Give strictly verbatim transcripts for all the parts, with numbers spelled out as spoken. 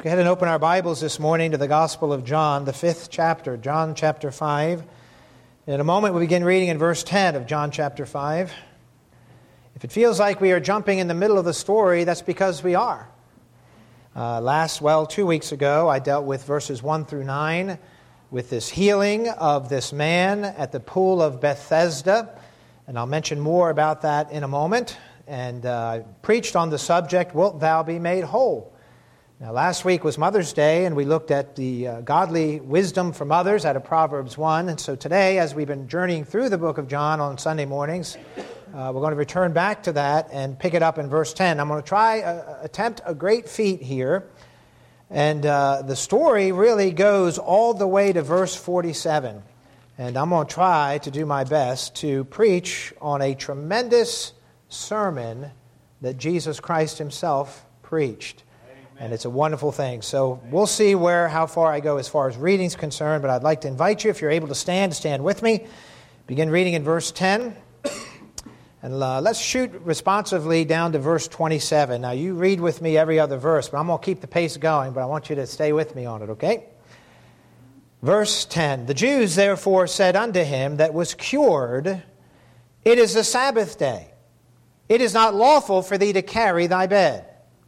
Let's go ahead and open our Bibles this morning to the Gospel of John, the fifth chapter, John chapter five. In a moment, we begin reading in verse ten of John chapter five. If it feels like we are jumping in the middle of the story, that's because we are. Uh, last, well, two weeks ago, I dealt with verses one through nine with this healing of this man at the pool of Bethesda. And I'll mention more about that in a moment. And uh, I preached on the subject, Wilt Thou Be Made Whole? Now, last week was Mother's Day, and we looked at the uh, godly wisdom for mothers out of Proverbs one. And so today, as we've been journeying through the book of John on Sunday mornings, uh, we're going to return back to that and pick it up in verse ten. I'm going to try, uh, attempt a great feat here. And uh, the story really goes all the way to verse forty-seven. And I'm going to try to do my best to preach on a tremendous sermon that Jesus Christ himself preached. And it's a wonderful thing. So we'll see where, how far I go as far as reading's concerned, but I'd like to invite you, if you're able to stand, to stand with me. Begin reading in verse ten. And uh, let's shoot responsively down to verse twenty-seven. Now, you read with me every other verse, but I'm going to keep the pace going, but I want you to stay with me on it, okay? Verse ten. The Jews therefore said unto him that was cured, It is the Sabbath day. It is not lawful for thee to carry thy bed.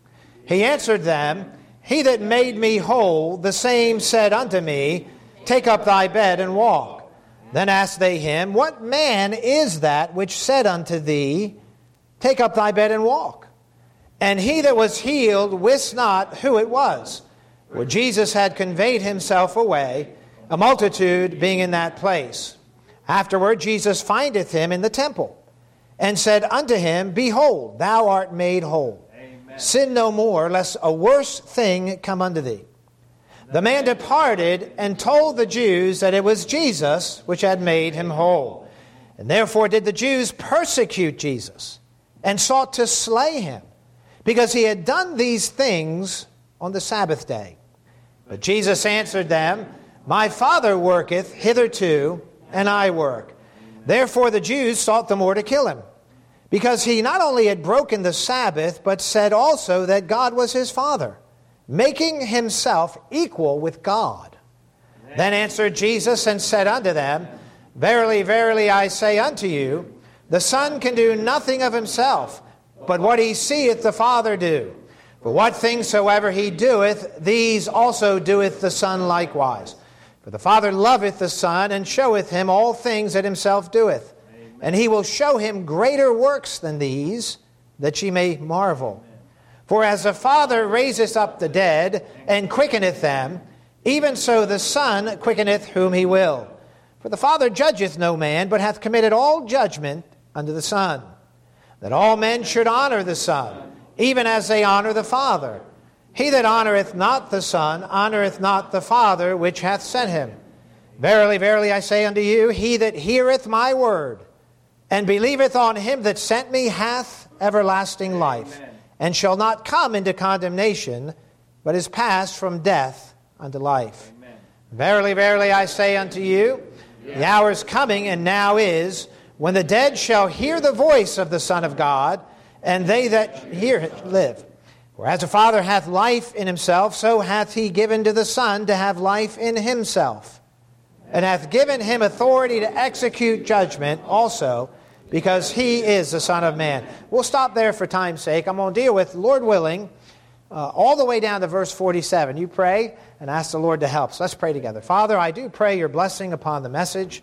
He answered them, He that made me whole, the same said unto me, Take up thy bed and walk. Then asked they him, What man is that which said unto thee, Take up thy bed and walk? And he that was healed wist not who it was, for Jesus had conveyed himself away, a multitude being in that place. Afterward Jesus findeth him in the temple, and said unto him, Behold, thou art made whole. Sin no more, lest a worse thing come unto thee. The man departed and told the Jews that it was Jesus which had made him whole. And therefore did the Jews persecute Jesus, and sought to slay him, because he had done these things on the Sabbath day. But Jesus answered them, My Father worketh hitherto, and I work. Therefore the Jews sought the more to kill him, because he not only had broken the Sabbath, but said also that God was his Father, making himself equal with God. Amen. Then answered Jesus and said unto them, Verily, verily, I say unto you, the Son can do nothing of himself, but what he seeth the Father do. For what things soever he doeth, these also doeth the Son likewise. For the Father loveth the Son, and showeth him all things that himself doeth. And he will show him greater works than these, that ye may marvel. For as the Father raiseth up the dead, and quickeneth them, even so the Son quickeneth whom he will. For the Father judgeth no man, but hath committed all judgment unto the Son, that all men should honor the Son, even as they honor the Father. He that honoreth not the Son honoreth not the Father which hath sent him. Verily, verily, I say unto you, he that heareth my word, and believeth on him that sent me hath everlasting life, Amen. And shall not come into condemnation, but is passed from death unto life. Amen. Verily, verily, I say unto you, yeah. The hour is coming, and now is, when the dead shall hear the voice of the Son of God, and they that hear it live. For as the Father hath life in himself, so hath he given to the Son to have life in himself, and hath given him authority to execute judgment also, because he is the Son of Man. We'll stop there for time's sake. I'm going to deal with, Lord willing, uh, all the way down to verse forty-seven. You pray and ask the Lord to help. So let's pray together. Father, I do pray your blessing upon the message.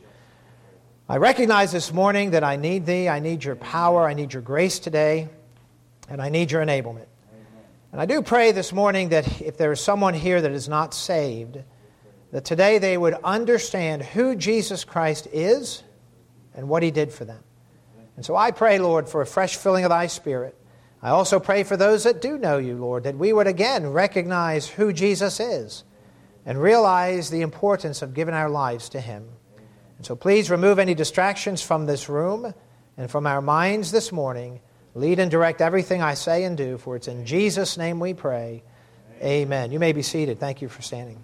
I recognize this morning that I need thee. I need your power. I need your grace today. And I need your enablement. And I do pray this morning that if there is someone here that is not saved, that today they would understand who Jesus Christ is and what he did for them. And so I pray, Lord, for a fresh filling of thy Spirit. I also pray for those that do know you, Lord, that we would again recognize who Jesus is and realize the importance of giving our lives to him. And so please remove any distractions from this room and from our minds this morning. Lead and direct everything I say and do, for it's in Jesus' name we pray. Amen. You may be seated. Thank you for standing.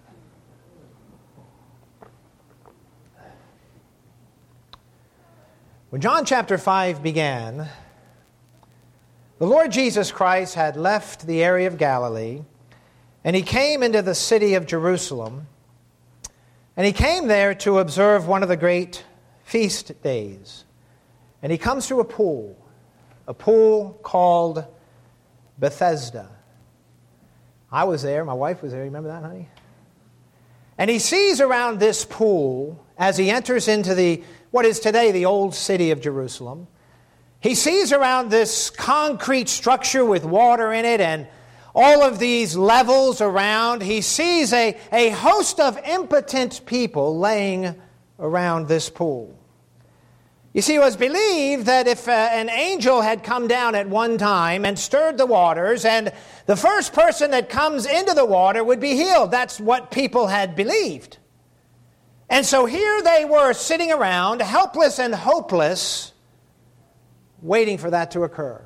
When John chapter five began, the Lord Jesus Christ had left the area of Galilee And he came into the city of Jerusalem, and he came there to observe one of the great feast days. And he comes to a pool, a pool called Bethesda. I was there, my wife was there, you remember that, honey? And he sees around this pool, as he enters into the what is today the old city of Jerusalem, he sees around this concrete structure with water in it and all of these levels around, he sees a, a host of impotent people laying around this pool. You see, it was believed that if uh, an angel had come down at one time and stirred the waters, and the first person that comes into the water would be healed. That's what people had believed. And so here they were sitting around, helpless and hopeless, waiting for that to occur.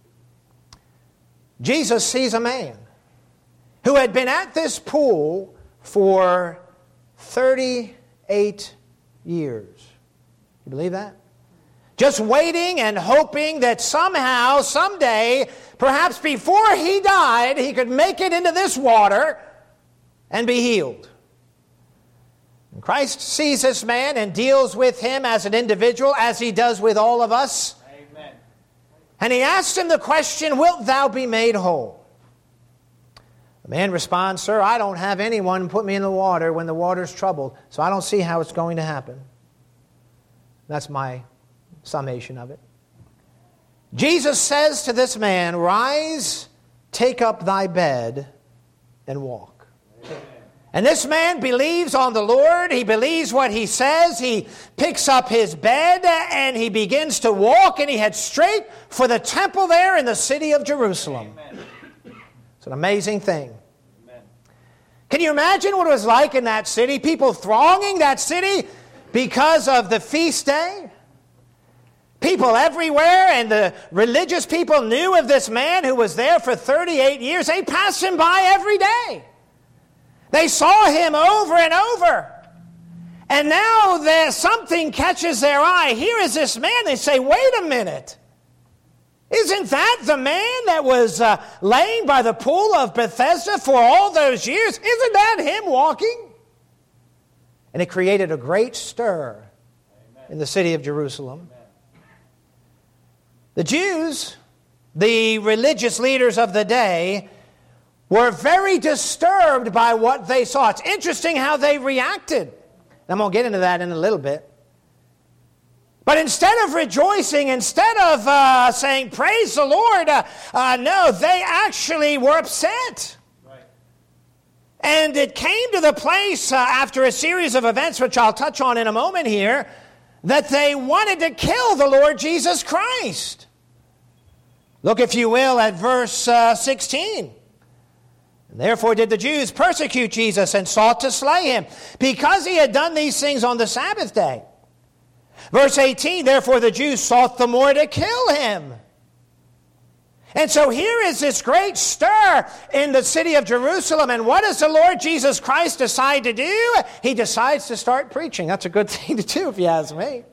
Jesus sees a man who had been at this pool for thirty-eight years. You believe that? Just waiting and hoping that somehow, someday, perhaps before he died, he could make it into this water and be healed. And Christ sees this man and deals with him as an individual, as he does with all of us. Amen. And he asks him the question, "Wilt thou be made whole?" The man responds, "Sir, I don't have anyone put me in the water when the water's troubled, so I don't see how it's going to happen." That's my summation of it. Jesus says to this man, "Rise, take up thy bed, and walk." Amen. And this man believes on the Lord. He believes what he says. He picks up his bed and he begins to walk, and he heads straight for the temple there in the city of Jerusalem. Amen. It's an amazing thing. Amen. Can you imagine what it was like in that city? People thronging that city because of the feast day? People everywhere, and the religious people knew of this man who was there for thirty-eight years. They passed him by every day. They saw him over and over. And now there something catches their eye. Here is this man. They say, "Wait a minute. Isn't that the man that was uh, laying by the pool of Bethesda for all those years? Isn't that him walking?" And it created a great stir Amen. In the city of Jerusalem. Amen. The Jews, the religious leaders of the day, were very disturbed by what they saw. It's interesting how they reacted. I'm going to get into that in a little bit. But instead of rejoicing, instead of uh, saying, "Praise the Lord," uh, uh, no, they actually were upset. Right. And it came to the place uh, after a series of events, which I'll touch on in a moment here, that they wanted to kill the Lord Jesus Christ. Look, if you will, at verse uh, sixteen. "Therefore did the Jews persecute Jesus and sought to slay him, because he had done these things on the Sabbath day." Verse eighteen, "Therefore the Jews sought the more to kill him." And so here is this great stir in the city of Jerusalem. And what does the Lord Jesus Christ decide to do? He decides to start preaching. That's a good thing to do, if you ask me.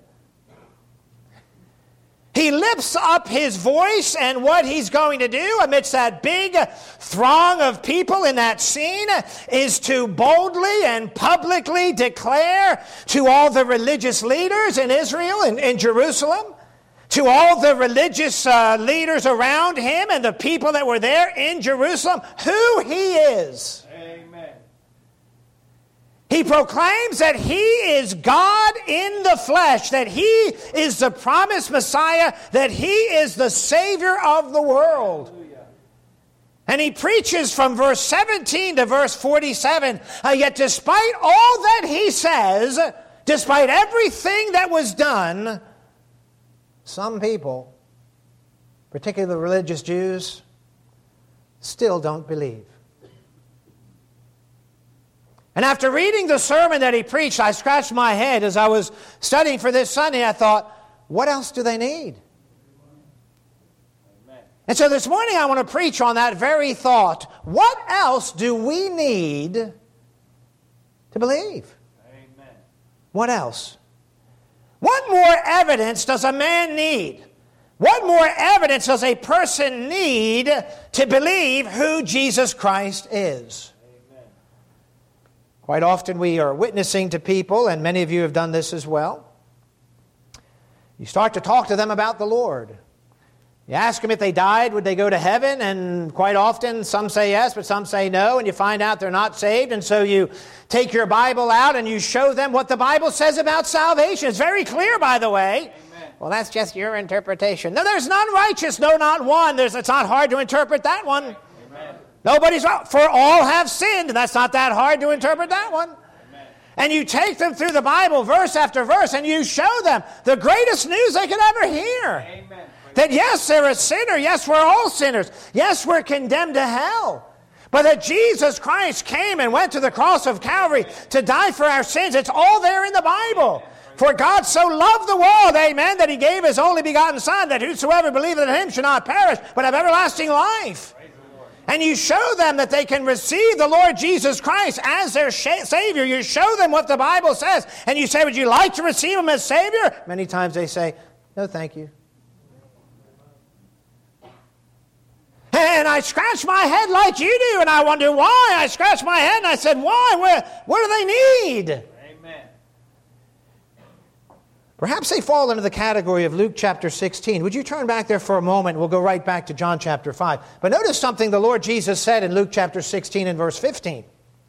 He lifts up his voice, and what he's going to do amidst that big throng of people in that scene is to boldly and publicly declare to all the religious leaders in Israel and in Jerusalem, to all the religious uh, leaders around him and the people that were there in Jerusalem, who he is. Amen. He proclaims that he is God in the flesh, that he is the promised Messiah, that he is the Savior of the world. Hallelujah. And he preaches from verse seventeen to verse forty-seven, uh, yet despite all that he says, despite everything that was done, some people, particularly the religious Jews, still don't believe. And after reading the sermon that he preached, I scratched my head as I was studying for this Sunday. I thought, what else do they need? Amen. And so this morning I want to preach on that very thought. What else do we need to believe? Amen. What else? What more evidence does a man need? What more evidence does a person need to believe who Jesus Christ is? Quite often we are witnessing to people, and many of you have done this as well. You start to talk to them about the Lord. You ask them if they died, would they go to heaven? And quite often some say yes, but some say no, and you find out they're not saved. And so you take your Bible out and you show them what the Bible says about salvation. It's very clear, by the way. Amen. Well, that's just your interpretation. No, there's none righteous, no, not one. There's, it's not hard to interpret that one. Amen. Nobody's wrong. For all have sinned. That's not that hard to interpret that one. Amen. And you take them through the Bible verse after verse, and you show them the greatest news they could ever hear. Amen. That yes, they're a sinner. Yes, we're all sinners. Yes, we're condemned to hell. But that Jesus Christ came and went to the cross of Calvary to die for our sins. It's all there in the Bible. For God so loved the world, amen, that he gave his only begotten Son, that whosoever believeth in him should not perish, but have everlasting life. And you show them that they can receive the Lord Jesus Christ as their Savior. You show them what the Bible says. And you say, would you like to receive him as Savior? Many times they say, no, thank you. And I scratch my head like you do, and I wonder why. I scratch my head, and I said, why? Where, what do they need? Amen. Perhaps they fall into the category of Luke chapter sixteen. Would you turn back there for a moment? We'll go right back to John chapter five. But notice something the Lord Jesus said in Luke chapter sixteen and verse fifteen.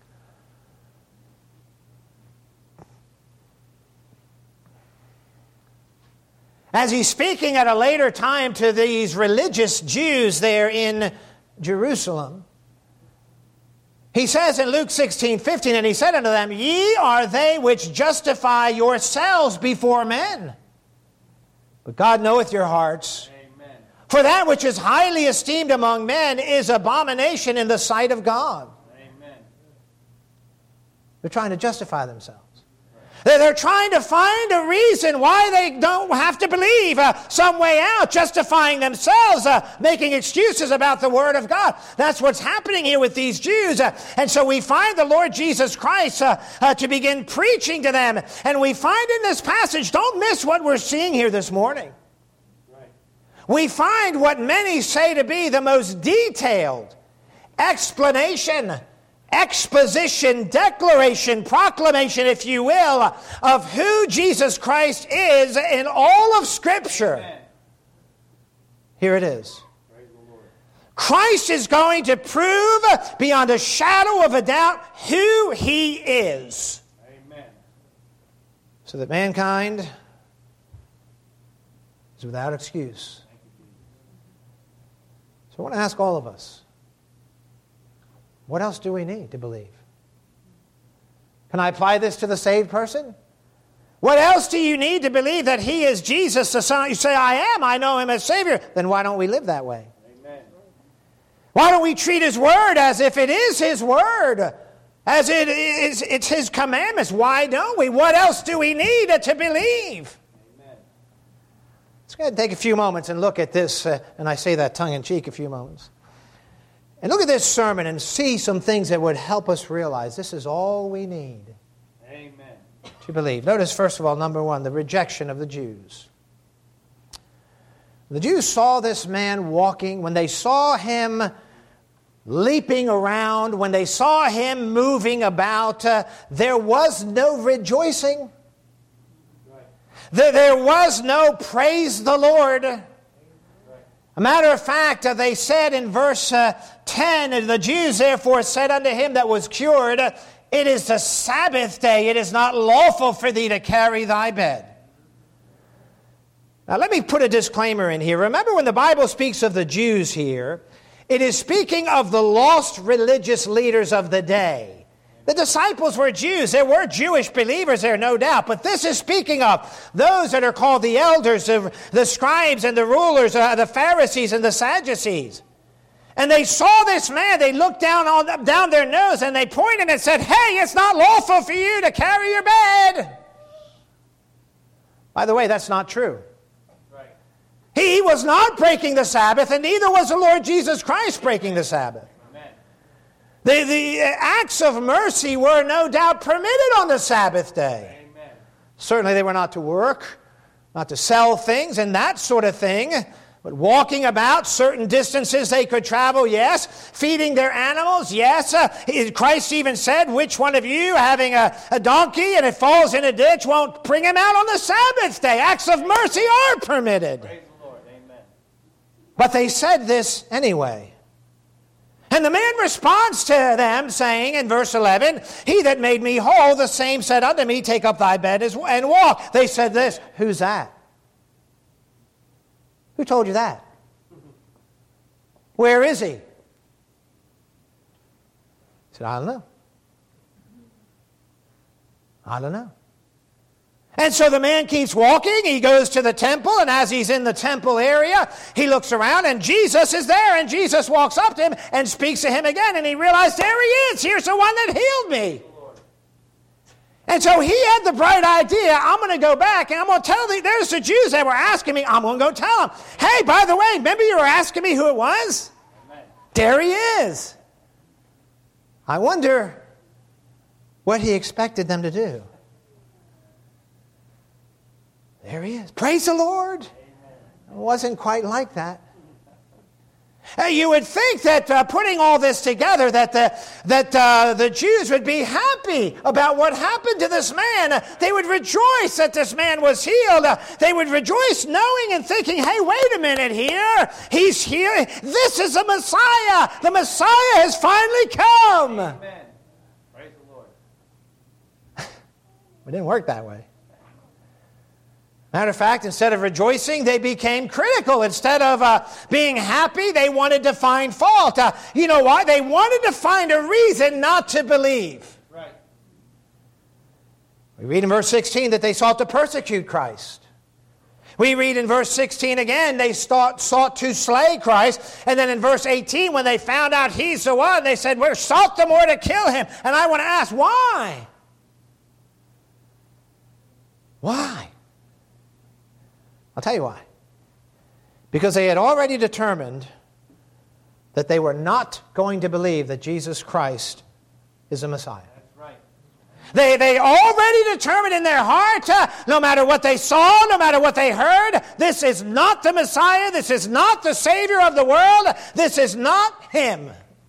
As he's speaking at a later time to these religious Jews there in Jerusalem, he says in Luke sixteen fifteen, and he said unto them, ye are they which justify yourselves before men, but God knoweth your hearts. Amen. For that which is highly esteemed among men is abomination in the sight of God. Amen. They're trying to justify themselves. They're trying to find a reason why they don't have to believe, uh, some way out, justifying themselves, uh, making excuses about the Word of God. That's what's happening here with these Jews. Uh, and so we find the Lord Jesus Christ uh, uh, to begin preaching to them. And we find in this passage, don't miss what we're seeing here this morning. Right. We find what many say to be the most detailed explanation, exposition, declaration, proclamation, if you will, of who Jesus Christ is in all of Scripture. Amen. Here it is. Christ is going to prove beyond a shadow of a doubt who he is. Amen. So that mankind is without excuse. So I want to ask all of us, what else do we need to believe? Can I apply this to the saved person? What else do you need to believe that he is Jesus, the Son? You say, I am, I know him as Savior. Then why don't we live that way? Amen. Why don't we treat his word as if it is his word? As it is, it's his commandments. Why don't we? What else do we need to believe? Amen. Let's go ahead and take a few moments and look at this, uh, and I say that tongue-in-cheek, a few moments. And look at this sermon and see some things that would help us realize this is all we need. Amen. To believe. Notice, first of all, number one, the rejection of the Jews. The Jews saw this man walking. When they saw him leaping around, when they saw him moving about, uh, there was no rejoicing. Right. There, there was no praise the Lord. A matter of fact, uh, they said in verse uh, ten, the Jews therefore said unto him that was cured, it is the Sabbath day, it is not lawful for thee to carry thy bed. Now let me put a disclaimer in here. Remember, when the Bible speaks of the Jews here, it is speaking of the lost religious leaders of the day. The disciples were Jews. There were Jewish believers there, no doubt. But this is speaking of those that are called the elders, the, the scribes and the rulers, uh, the Pharisees and the Sadducees. And they saw this man. They looked down on down their nose and they pointed and said, hey, it's not lawful for you to carry your bed. By the way, that's not true. Right. He was not breaking the Sabbath, and neither was the Lord Jesus Christ breaking the Sabbath. The, the acts of mercy were no doubt permitted on the Sabbath day. Amen. Certainly they were not to work, not to sell things and that sort of thing. But walking about certain distances they could travel, yes. Feeding their animals, yes. Uh, Christ even said, which one of you having a, a donkey and it falls in a ditch won't bring him out on the Sabbath day? Acts of mercy are permitted. Praise the Lord. Amen. But they said this anyway. And the man responds to them, saying in verse eleven, he that made me whole, the same said unto me, take up thy bed and walk. They said this, who's that? Who told you that? Where is he? He said, I don't know. I don't know. And so the man keeps walking. He goes to the temple, and as he's in the temple area, he looks around, and Jesus is there, and Jesus walks up to him and speaks to him again, and he realized, there he is. Here's the one that healed me. And so he had the bright idea, I'm going to go back and I'm going to tell the, there's the Jews that were asking me, I'm going to go tell them, hey, by the way, remember you were asking me who it was? Amen. There he is. I wonder what he expected them to do. There he is. Praise the Lord. Amen. It wasn't quite like that. You would think that uh, putting all this together, that the that uh, the Jews would be happy about what happened to this man. Uh, they would rejoice that this man was healed. Uh, they would rejoice knowing and thinking, hey, wait a minute here. He's here. This is the Messiah. The Messiah has finally come. Amen. Praise the Lord. It didn't work that way. Matter of fact, instead of rejoicing, they became critical. Instead of uh, being happy, they wanted to find fault. Uh, you know why? They wanted to find a reason not to believe. Right. We read in verse sixteen that they sought to persecute Christ. We read in verse sixteen again, they sought, sought to slay Christ. And then in verse eighteen, when they found out he's the one, they said, we're sought the more to kill him. And I want to ask, why? Why? I'll tell you why. Because they had already determined that they were not going to believe that Jesus Christ is the Messiah. That's right. They, they already determined in their heart, uh, no matter what they saw, no matter what they heard, this is not the Messiah, this is not the Savior of the world, this is not Him.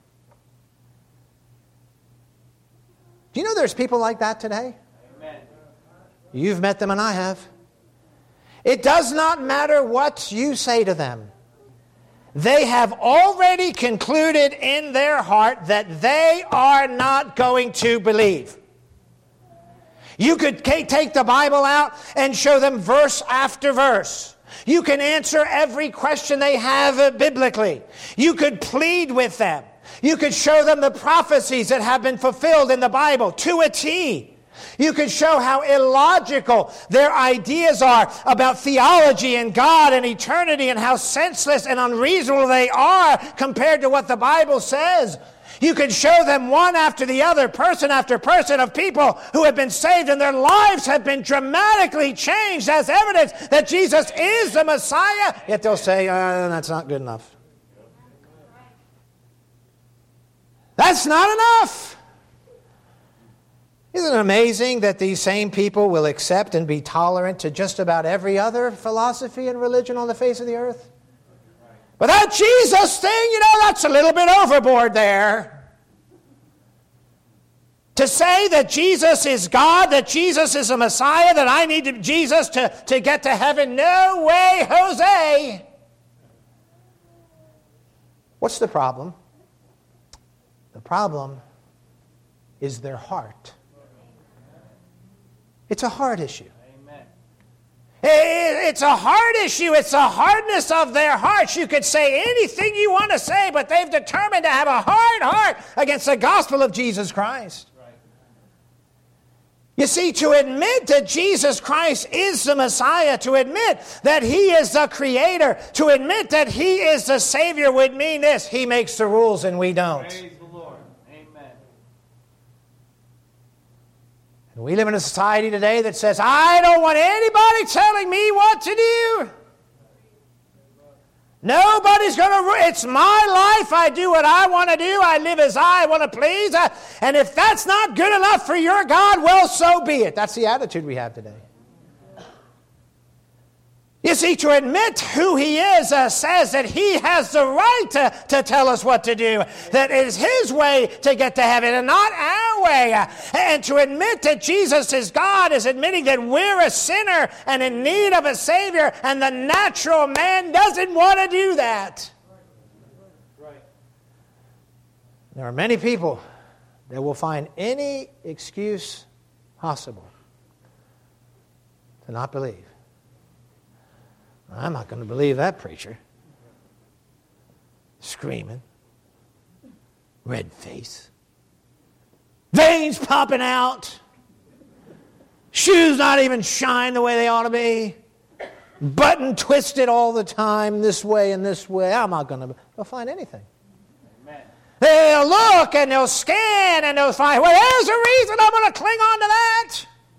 Do you know there's people like that today? Amen. You've met them and I have. It does not matter what you say to them. They have already concluded in their heart that they are not going to believe. You could take the Bible out and show them verse after verse. You can answer every question they have biblically. You could plead with them. You could show them the prophecies that have been fulfilled in the Bible to a T. You can show how illogical their ideas are about theology and God and eternity and how senseless and unreasonable they are compared to what the Bible says. You can show them one after the other, person after person of people who have been saved and their lives have been dramatically changed as evidence that Jesus is the Messiah. Yet they'll say, uh, that's not good enough. That's not enough. Isn't it amazing that these same people will accept and be tolerant to just about every other philosophy and religion on the face of the earth? But that Jesus thing, you know, that's a little bit overboard there. To say that Jesus is God, that Jesus is a Messiah, that I need to, Jesus to, to get to heaven, no way, Jose. What's the problem? The problem is their heart. It's a heart issue. Amen. It's a heart issue. It's a hardness of their hearts. You could say anything you want to say, but they've determined to have a hard heart against the gospel of Jesus Christ. Right. You see, to admit that Jesus Christ is the Messiah, to admit that He is the Creator, to admit that He is the Savior would mean this: He makes the rules and we don't. Praise the Lord. Amen. And we live in a society today that says, I don't want anybody telling me what to do. Nobody's going to, it's my life. I do what I want to do. I live as I want to please. And if that's not good enough for your God, well, so be it. That's the attitude we have today. You see, to admit who he is uh, says that he has the right to, to tell us what to do, that it is his way to get to heaven and not our way. And to admit that Jesus is God is admitting that we're a sinner and in need of a Savior, and the natural man doesn't want to do that. Right. There are many people that will find any excuse possible to not believe. I'm not going to believe that preacher. Screaming. Red face. Veins popping out. Shoes not even shine the way they ought to be. Button twisted all the time, this way and this way. I'm not going to... They'll find anything. Amen. They'll look and they'll scan and they'll find, well, there's a reason I'm going to cling on to that.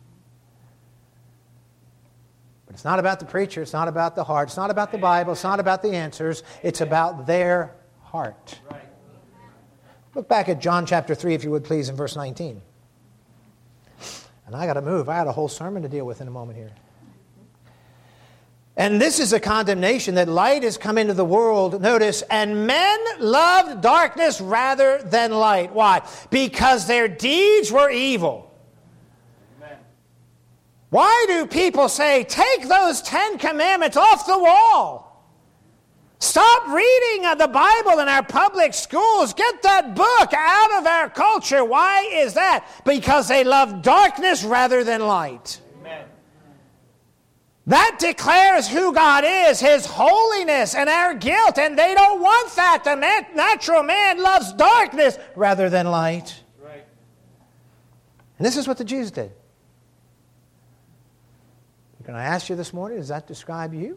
It's not about the preacher. It's not about the heart. It's not about the Bible. It's not about the answers. It's about their heart. Right. Look back at John chapter three, if you would please, in verse nineteen. And I got to move. I had a whole sermon to deal with in a moment here. And this is a condemnation that light has come into the world. Notice, and men loved darkness rather than light. Why? Because their deeds were evil. Why do people say, take those Ten Commandments off the wall? Stop reading the Bible in our public schools. Get that book out of our culture. Why is that? Because they love darkness rather than light. Amen. That declares who God is, His holiness and our guilt, and they don't want that. The natural man loves darkness rather than light. Right. And this is what the Jews did. Can I ask you this morning, does that describe you?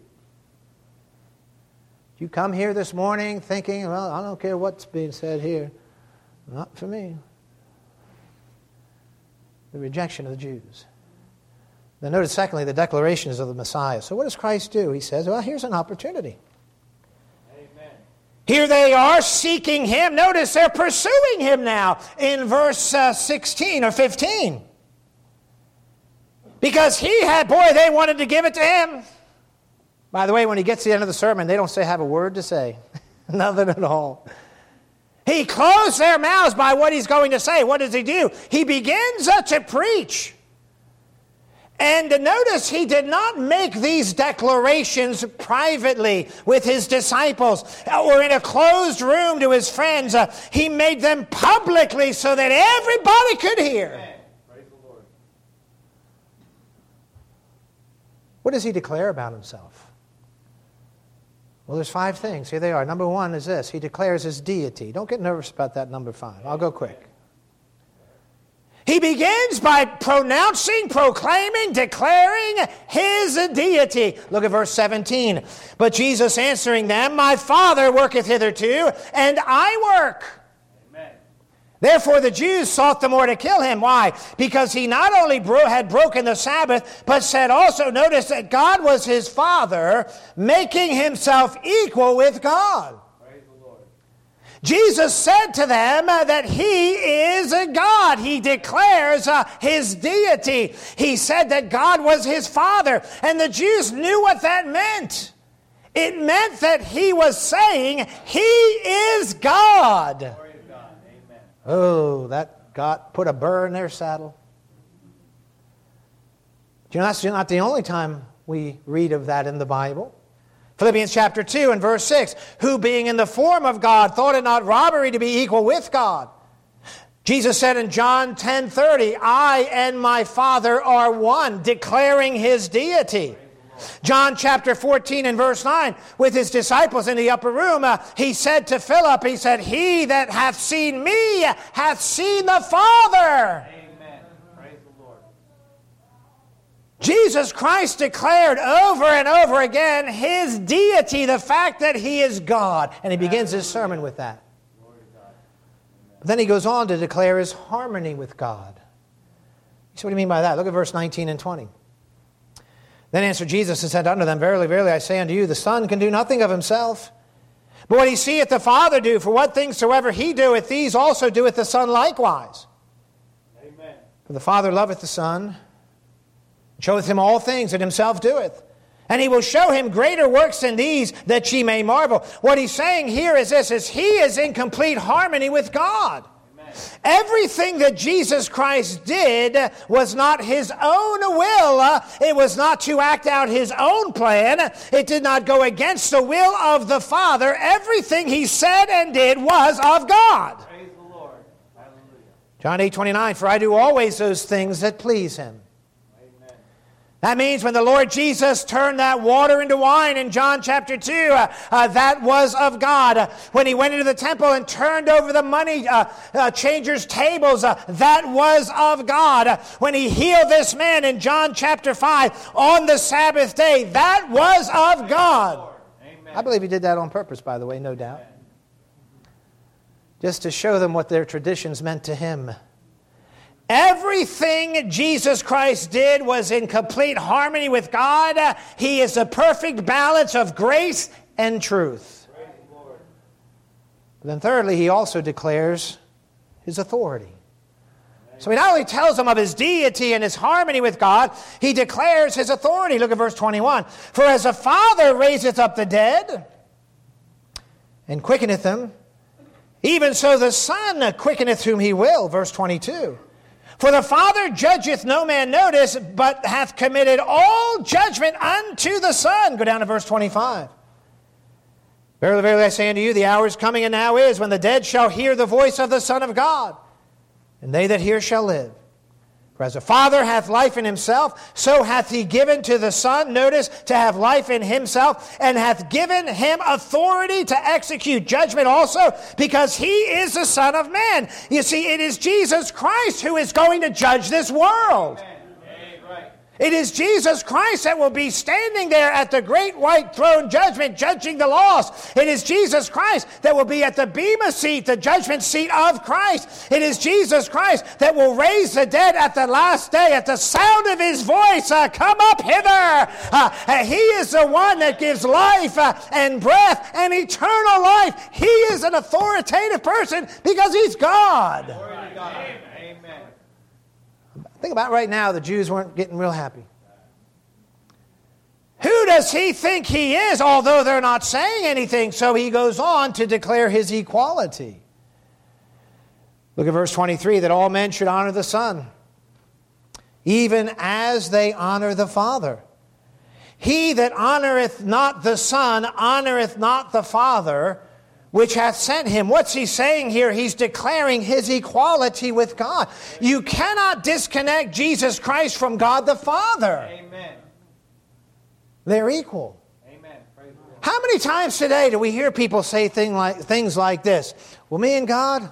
You come here this morning thinking, well, I don't care what's being said here. Not for me. The rejection of the Jews. Then notice, secondly, the declarations of the Messiah. So what does Christ do? He says, well, here's an opportunity. Amen. Here they are seeking Him. Notice they're pursuing Him now in verse uh, sixteen or fifteen. Because he had, boy, they wanted to give it to him. By the way, when he gets to the end of the sermon, they don't say have a word to say. Nothing at all. He closed their mouths by what he's going to say. What does he do? He begins uh, to preach. And notice he did not make these declarations privately with his disciples or in a closed room to his friends. Uh, he made them publicly so that everybody could hear. Amen. Praise the Lord. What does he declare about himself? Well, there's five things. Here they are. Number one is this. He declares his deity. Don't get nervous about that number five. I'll go quick. He begins by pronouncing, proclaiming, declaring his deity. Look at verse seventeen. But Jesus answering them, my Father worketh hitherto, and I work. Amen. Therefore the Jews sought the more to kill him. Why? Because he not only bro- had broken the Sabbath, but said also, notice that God was his Father, making himself equal with God. Praise the Lord. Jesus said to them uh, that he is a God. He declares uh, his deity. He said that God was his Father, and the Jews knew what that meant. It meant that he was saying he is God. Glory to God. Amen. Oh, that got put a burr in their saddle. Do you know, that's not the only time we read of that in the Bible. Philippians chapter two and verse six, who being in the form of God thought it not robbery to be equal with God. Jesus said in John ten thirty, I and my Father are one, declaring his deity. John chapter fourteen and verse nine, with his disciples in the upper room, uh, he said to Philip, he said, he that hath seen me hath seen the Father. Amen. Praise the Lord. Jesus Christ declared over and over again his deity, the fact that he is God. And he begins his sermon with that. But then he goes on to declare his harmony with God. You see what do you mean by that? Look at verse nineteen and twenty. Then answered Jesus and said unto them, verily, verily, I say unto you, the Son can do nothing of himself, but what he seeth the Father do, for what things soever he doeth, these also doeth the Son likewise. Amen. For the Father loveth the Son, showeth him all things that himself doeth. And he will show him greater works than these, that ye may marvel. What he's saying here is this, is he is in complete harmony with God. Amen. Everything that Jesus Christ did was not his own will. It was not to act out his own plan. It did not go against the will of the Father. Everything he said and did was of God. Praise the Lord. Hallelujah. John eight twenty-nine, for I do always those things that please him. That means when the Lord Jesus turned that water into wine in John chapter two, uh, uh, that was of God. Uh, when he went into the temple and turned over the money uh, uh, changers' tables, uh, that was of God. Uh, when he healed this man in John chapter five on the Sabbath day, that was of God. Amen. I believe he did that on purpose, by the way, no doubt. Amen. Just to show them what their traditions meant to him. Everything Jesus Christ did was in complete harmony with God. He is a perfect balance of grace and truth. Praise the Lord. But then thirdly, he also declares his authority. So he not only tells them of his deity and his harmony with God, he declares his authority. Look at verse twenty-one. For as a father raiseth up the dead and quickeneth them, even so the Son quickeneth whom he will. Verse twenty-two. For the Father judgeth no man notice, but hath committed all judgment unto the Son. Go down to verse twenty-five. Verily, verily, I say unto you, the hour is coming, and now is, when the dead shall hear the voice of the Son of God, and they that hear shall live. For as the Father hath life in himself, so hath he given to the Son, notice, to have life in himself, and hath given him authority to execute judgment also, because he is the Son of Man. You see, it is Jesus Christ who is going to judge this world. Amen. Right. It is Jesus Christ that will be standing there at the great white throne judgment, judging the lost. It is Jesus Christ that will be at the bema seat, the judgment seat of Christ. It is Jesus Christ that will raise the dead at the last day, at the sound of his voice. Uh, come up hither. Uh, uh, he is the one that gives life uh, and breath and eternal life. He is an authoritative person because he's God. Glory to God. Amen. Think about right now, the Jews weren't getting real happy. Who does he think he is, although they're not saying anything? So he goes on to declare his equality. Look at verse twenty-three, that all men should honor the Son, even as they honor the Father. He that honoreth not the Son honoreth not the Father, which hath sent him. What's he saying here? He's declaring his equality with God. You cannot disconnect Jesus Christ from God the Father. Amen. They're equal. Amen. Praise the Lord. How many times today do we hear people say thing like, things like this? Well, me and God,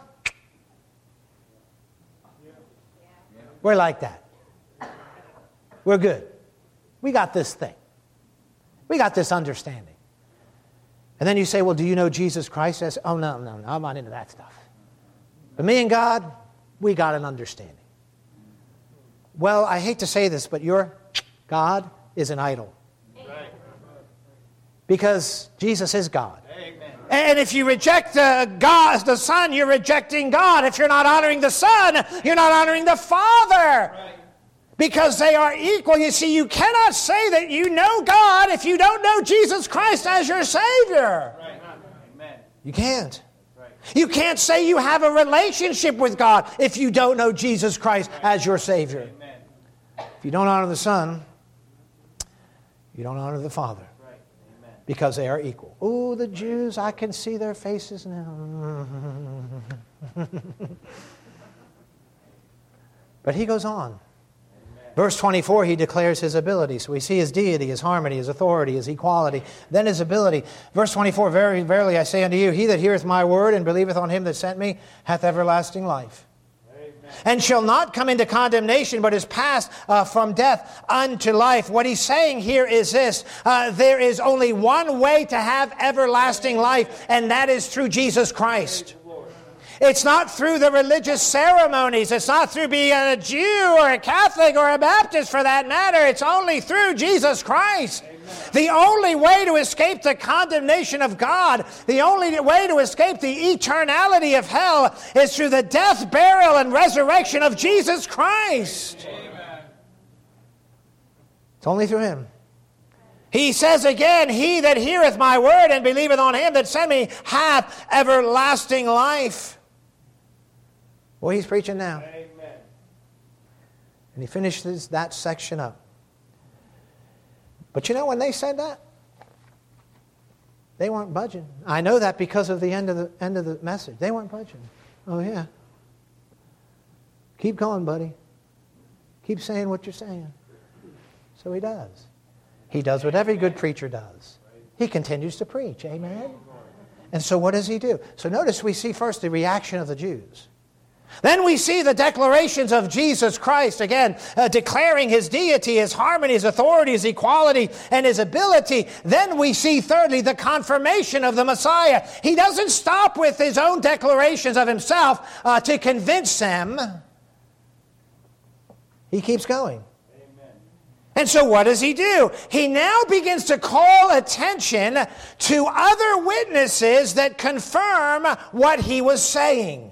we're like that. We're good. We got this thing. We got this understanding. And then you say, well, do you know Jesus Christ? I say, oh, no, no, no, I'm not into that stuff. But me and God, we got an understanding. Well, I hate to say this, but your God is an idol. Right. Because Jesus is God. Amen. And if you reject uh, God, the Son, you're rejecting God. If you're not honoring the Son, you're not honoring the Father. Right. Because they are equal. You see, you cannot say that you know God if you don't know Jesus Christ as your Savior. Right. Amen. You can't. Right. You can't say you have a relationship with God if you don't know Jesus Christ as your Savior. Amen. If you don't honor the Son, you don't honor the Father. Right. Amen. Because they are equal. Oh, the Jews, I can see their faces now. But he goes on. Verse twenty-four, he declares his ability. So we see his deity, his harmony, his authority, his equality, then his ability. Verse twenty-four, Very, verily I say unto you, he that heareth my word and believeth on him that sent me hath everlasting life. Amen. And shall not come into condemnation, but is passed uh, from death unto life. What he's saying here is this. Uh, there is only one way to have everlasting life, and that is through Jesus Christ. It's not through the religious ceremonies. It's not through being a Jew or a Catholic or a Baptist for that matter. It's only through Jesus Christ. Amen. The only way to escape the condemnation of God, the only way to escape the eternality of hell is through the death, burial, and resurrection of Jesus Christ. Amen. It's only through Him. He says again, he that heareth my word and believeth on him that sent me hath everlasting life. Well, he's preaching now. Amen. And he finishes that section up. But you know, when they said that, they weren't budging. I know that because of the end of the end of the message. They weren't budging. Oh, yeah. Keep going, buddy. Keep saying what you're saying. So he does. He does what every good preacher does. He continues to preach. Amen? And so what does he do? So notice we see first the reaction of the Jews. Then we see the declarations of Jesus Christ, again, uh, declaring his deity, his harmony, his authority, his equality, and his ability. Then we see, thirdly, the confirmation of the Messiah. He doesn't stop with his own declarations of himself uh, to convince them. He keeps going. And so what does he do? He now begins to call attention to other witnesses that confirm what he was saying.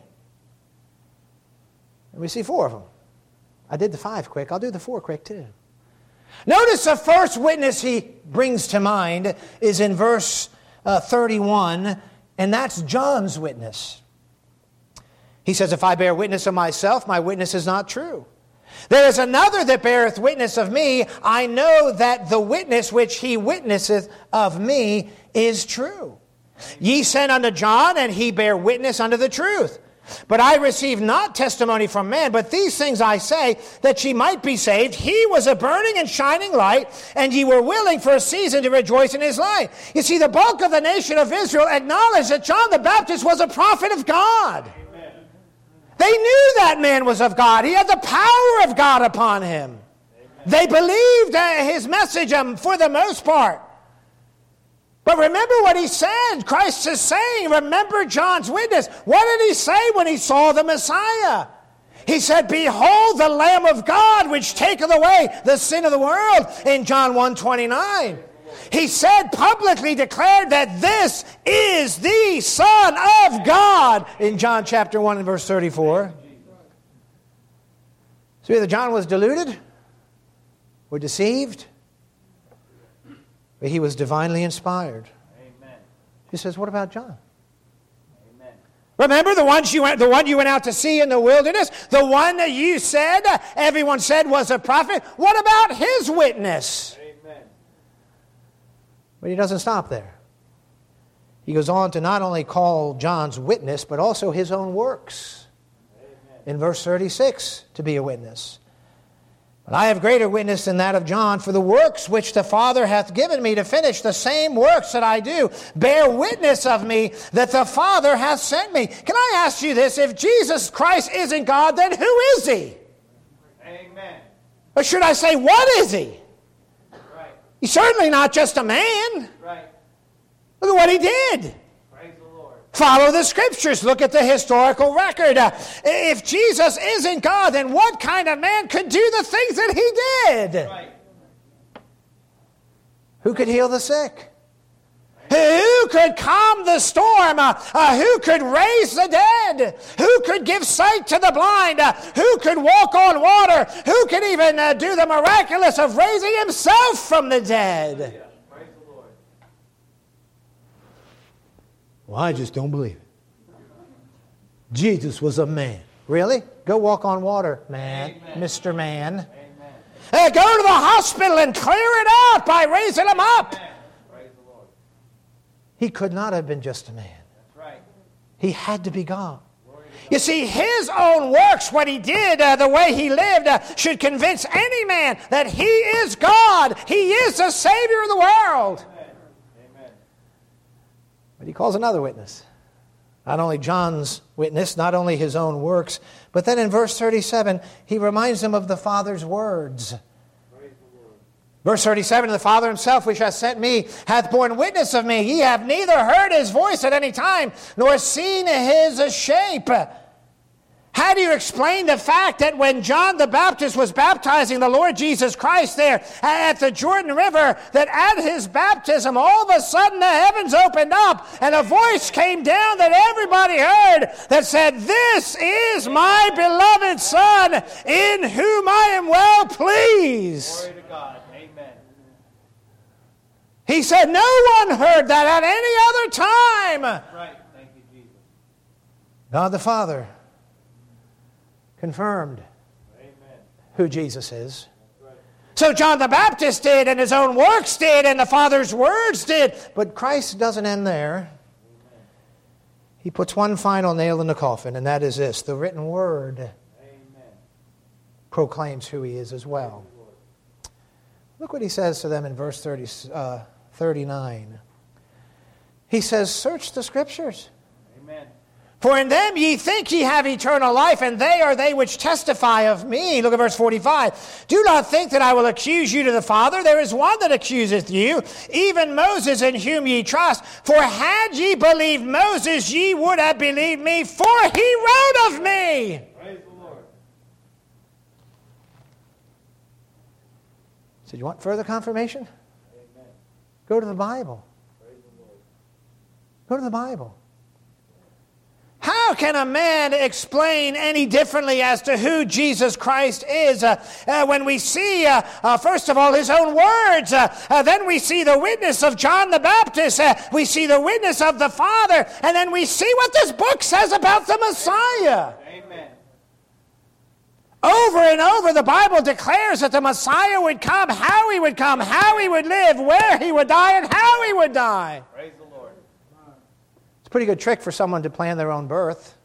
And we see four of them. I did the five quick. I'll do the four quick too. Notice the first witness he brings to mind is in verse uh, thirty-one, and that's John's witness. He says, if I bear witness of myself, my witness is not true. There is another that beareth witness of me. I know that the witness which he witnesseth of me is true. Ye sent unto John, and he bare witness unto the truth. But I receive not testimony from man, but these things I say, that ye might be saved. He was a burning and shining light, and ye were willing for a season to rejoice in his light. You see, the bulk of the nation of Israel acknowledged that John the Baptist was a prophet of God. They knew that man was of God. He had the power of God upon him. Amen. They believed uh, his message um, for the most part. But remember what he said. Christ is saying, remember John's witness. What did he say when he saw the Messiah? He said, behold the Lamb of God which taketh away the sin of the world in John one twenty-nine. He said, publicly declared that this is the Son of God in John chapter one and verse thirty-four. So either John was deluded or deceived, but he was divinely inspired. Amen. He says, what about John? Amen. Remember the ones you went, the one you went out to see in the wilderness? The one that you said, everyone said was a prophet? What about his witness? But he doesn't stop there. He goes on to not only call John's witness, but also his own works. Amen. In verse thirty-six, to be a witness. But I have greater witness than that of John, for the works which the Father hath given me to finish, the same works that I do, bear witness of me that the Father hath sent me. Can I ask you this? If Jesus Christ isn't God, then who is he? Amen. Or should I say, what is he? He's certainly not just a man. Right. Look at what he did. Praise the Lord. Follow the Scriptures. Look at the historical record. Uh, if Jesus isn't God, then what kind of man could do the things that he did? Right. Who could heal the sick? Who could calm the storm? Uh, uh, who could raise the dead? Who could give sight to the blind? Uh, who could walk on water? Who could even uh, do the miraculous of raising himself from the dead? Yeah. Praise the Lord. Well, I just don't believe it. Jesus was a man. Really? Go walk on water, man, Amen. Mister Man. Amen. Uh, go to the hospital and clear it out by raising him up. Amen. He could not have been just a man. That's right. He had to be God. You see, his own works, what he did, uh, the way he lived, uh, should convince any man that he is God. He is the Savior of the world. Amen. Amen. But he calls another witness. Not only John's witness, not only his own works, but then in verse thirty-seven, he reminds them of the Father's words. Verse thirty-seven, the Father himself, which hath sent me, hath borne witness of me. Ye have neither heard his voice at any time, nor seen his shape. How do you explain the fact that when John the Baptist was baptizing the Lord Jesus Christ there at the Jordan River, that at his baptism, all of a sudden the heavens opened up, and a voice came down that everybody heard that said, this is my beloved Son, in whom I am well pleased. Glory to God. Amen. He said, no one heard that at any other time. Right. Thank you, Jesus. God the Father confirmed Amen. who Jesus is. Right. So John the Baptist did, and his own works did, and the Father's words did. But Christ doesn't end there. He puts one final nail in the coffin, and that is this: the written word Amen. proclaims who he is as well. Look what he says to them in verse thirty, uh, thirty-nine. He says, search the Scriptures. Amen. For in them ye think ye have eternal life, and they are they which testify of me. Look at verse forty-five. Do not think that I will accuse you to the Father. There is one that accuseth you, even Moses, in whom ye trust. For had ye believed Moses, ye would have believed me, for he wrote of me. Praise the Lord. So you want further confirmation? Amen. Go to the Bible. Praise the Lord. Go to the Bible. How can a man explain any differently as to who Jesus Christ is uh, uh, when we see, uh, uh, first of all, his own words, uh, uh, then we see the witness of John the Baptist, uh, we see the witness of the Father, and then we see what this book says about the Messiah. Amen. Over and over, the Bible declares that the Messiah would come, how he would come, how he would live, where he would die, and how he would die. Praise the Lord. It's a pretty good trick for someone to plan their own birth.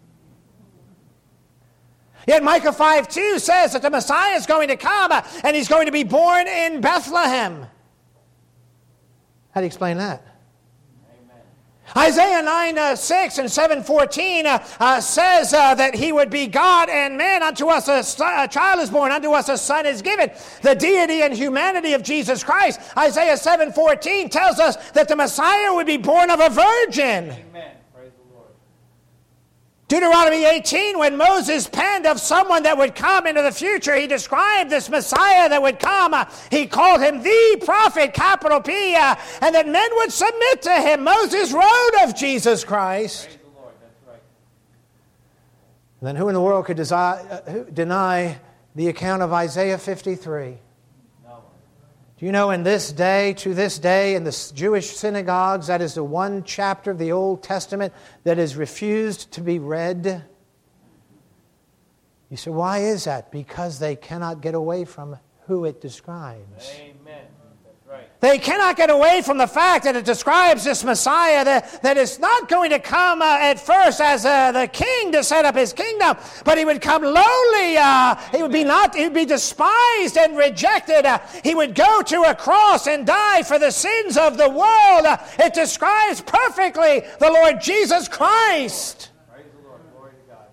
Yet Micah five two says that the Messiah is going to come uh, and he's going to be born in Bethlehem. How do you explain that? Isaiah nine uh, six and seven fourteen uh, uh, says uh, that he would be God and man. Unto us a, son, a child is born, unto us a son is given. The deity and humanity of Jesus Christ. Isaiah seven fourteen tells us that the Messiah would be born of a virgin. Amen. Praise the Lord. Deuteronomy eighteen, when Moses penned of someone that would come into the future, he described this Messiah that would come. Uh, he called him the prophet, capital P, uh, and that men would submit to him. Moses wrote of Jesus Christ. Praise the Lord. That's right. And then who in the world could desi- uh, who, deny the account of Isaiah fifty-three? No. Do you know in this day, to this day, in the Jewish synagogues, that is the one chapter of the Old Testament that is refused to be read? You say, why is that? Because they cannot get away from who it describes. Amen. That's right. They cannot get away from the fact that it describes this Messiah that, that is not going to come uh, at first as uh, the king to set up his kingdom, but he would come lowly. Uh, he would be not. He would be despised and rejected. Uh, he would go to a cross and die for the sins of the world. Uh, it describes perfectly the Lord Jesus Christ. Praise the Lord. Glory to God.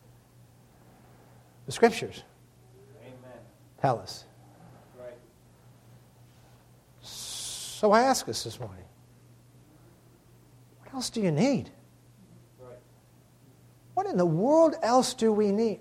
The Scriptures Amen. tell us. Right. So I ask us this morning, what else do you need? Right. What in the world else do we need?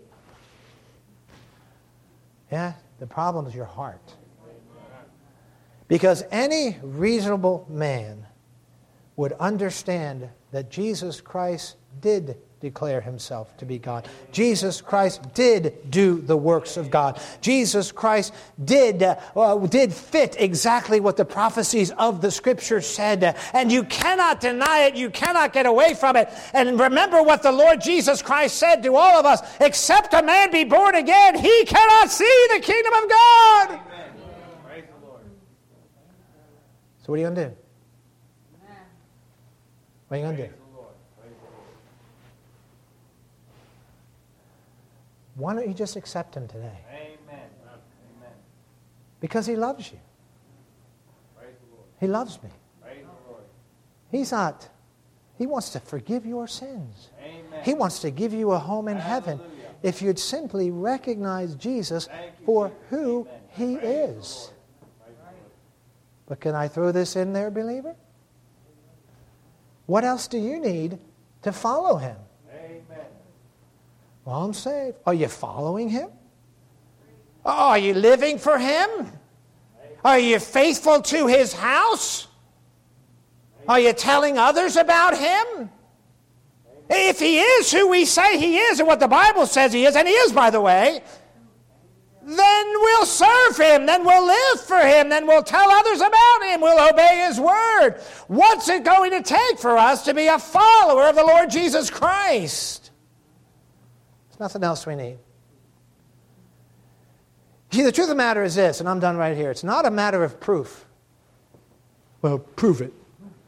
Yeah, the problem is your heart. Because any reasonable man would understand that Jesus Christ did declare himself to be God. Jesus Christ did do the works of God. Jesus Christ did, uh, uh, did fit exactly what the prophecies of the Scripture said. Uh, and you cannot deny it. You cannot get away from it. And remember what the Lord Jesus Christ said to all of us. Except a man be born again, he cannot see the kingdom of God. Amen. Praise the Lord. So what are you going to do? What are you going to do? Praise the Lord. Praise the Lord. Why don't you just accept him today? Amen. Amen. Because he loves you. Praise the Lord. He loves me. Praise the Lord. He's not. He wants to forgive your sins. Amen. He wants to give you a home in heaven Hallelujah. if you'd simply recognize Jesus Thank you, for Jesus. who Amen. he Praise the is. Lord. Praise the Lord. But can I throw this in there, believer? What else do you need to follow him? Amen. Well, I'm saved. Are you following him? Are you living for him? Are you faithful to his house? Are you telling others about him? If he is who we say he is and what the Bible says he is, and he is, by the way, then we'll serve Him, then we'll live for Him, then we'll tell others about Him, we'll obey His word. What's it going to take for us to be a follower of the Lord Jesus Christ? There's nothing else we need. See, the truth of the matter is this, and I'm done right here. It's not a matter of proof. Well, prove it.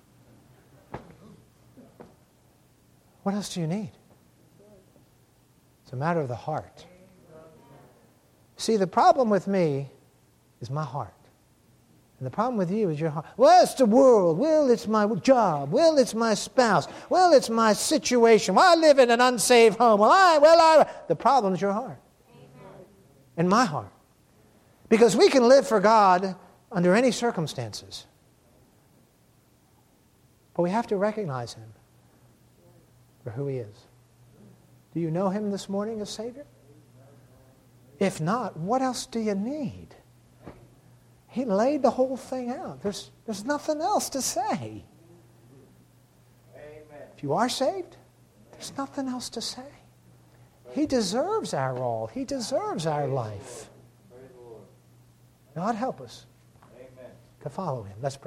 What else do you need? It's a matter of the heart. See, the problem with me is my heart. And the problem with you is your heart. Well, it's the world. Well, it's my job. Well, it's my spouse. Well, it's my situation. Well, I live in an unsaved home. Well, I, well, I. The problem is your heart. And my heart. Because we can live for God under any circumstances. But we have to recognize Him for who He is. Do you know Him this morning as Savior? If not, what else do you need? He laid the whole thing out. There's, there's nothing else to say. Amen. If you are saved, there's nothing else to say. He deserves our all. He deserves our life. Praise the Lord. God help us Amen. to follow Him. Let's pray.